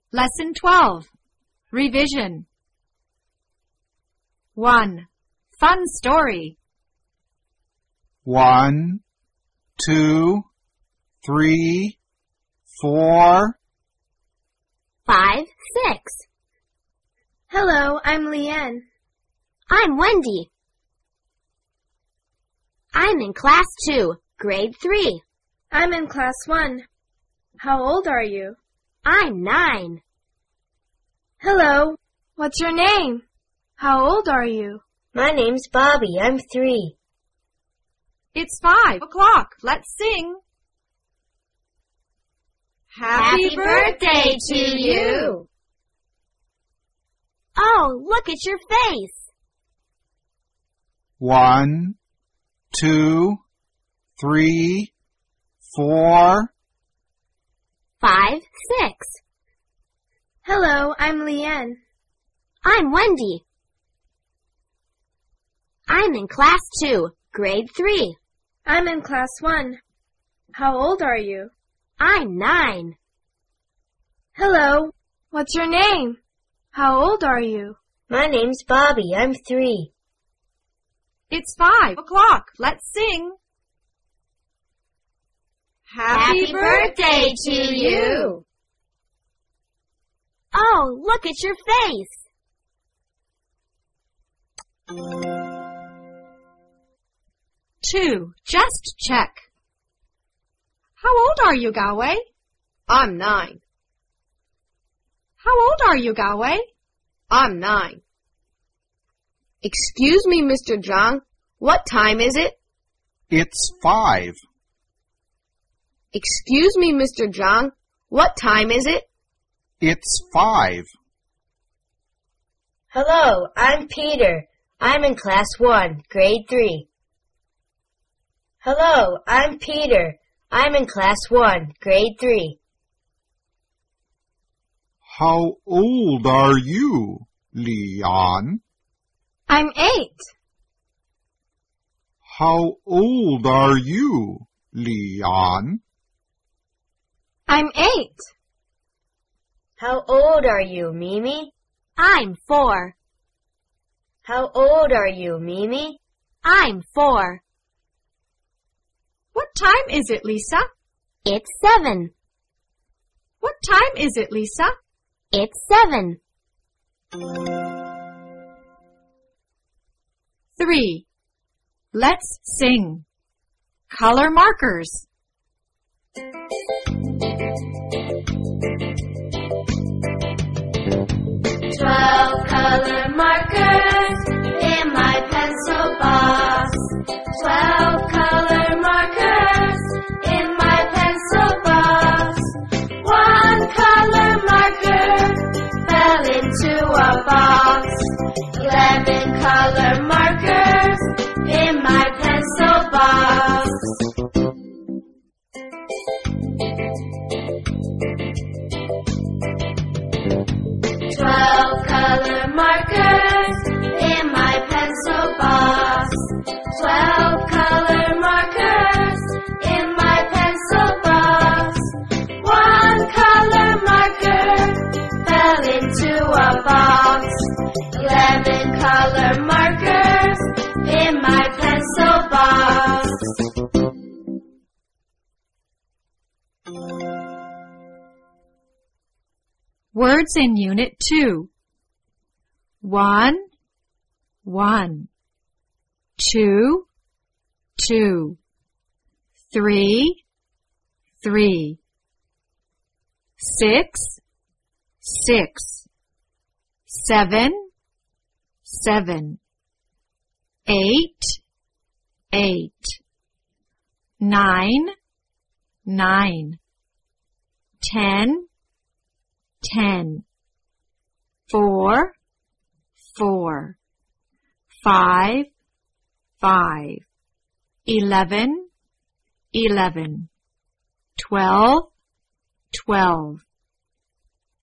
Lesson 12. Revision. 1. Fun story. 1, 2, 3, 4. 5, 6. Hello, I'm Leanne. I'm Wendy. I'm in class 2, grade 3. I'm in class 1. How old are you? I'm 9. Hello, what's your name? How old are you? My name's Bobby. I'm 3. It's 5 o'clock. Let's sing. Happy birthday to you. Oh, look at your face. 1, 2, 3, 4. 5, 6. Hello, I'm Leanne. I'm Wendy. I'm in class 2, grade 3. I'm in class 1. How old are you? I'm 9. Hello, what's your name? How old are you? My name's Bobby. I'm 3. It's 5 o'clock. Let's sing. Happy birthday to you. Oh, look at your face. 2. Just check. How old are you, Galway? I'm 9. How old are you, Galway? I'm 9. Excuse me, Mr. John. What time is it? It's 5. Excuse me, Mr. John. What time is it? It's 5. Hello, I'm Peter. I'm in class 1, grade 3. Hello, I'm Peter. I'm in class 1, grade 3. How old are you, Leanne? I'm 8. How old are you, Leanne? I'm 8. How old are you, Mimi? I'm 4. How old are you, Mimi? I'm 4. What time is it, Lisa? It's 7. What time is it, Lisa? It's 7. 3. Let's sing. Color markers. 12 color markers in my pencil box. 12 color markers in my pencil box. 1 color marker fell into a box. 11 color markers in my pencil box. 12 color markers in my pencil box. 12 color markers in my pencil box. 1 color marker fell into a box. 11 color markers in my pencil box. Words in Unit 2. 1, 1. 2, 2. 3, 3. 6, 6. 7, 7. 8, 8. 9, 9. 10, 10. 4, 4. 5, 5. 11, 11. 12, 12.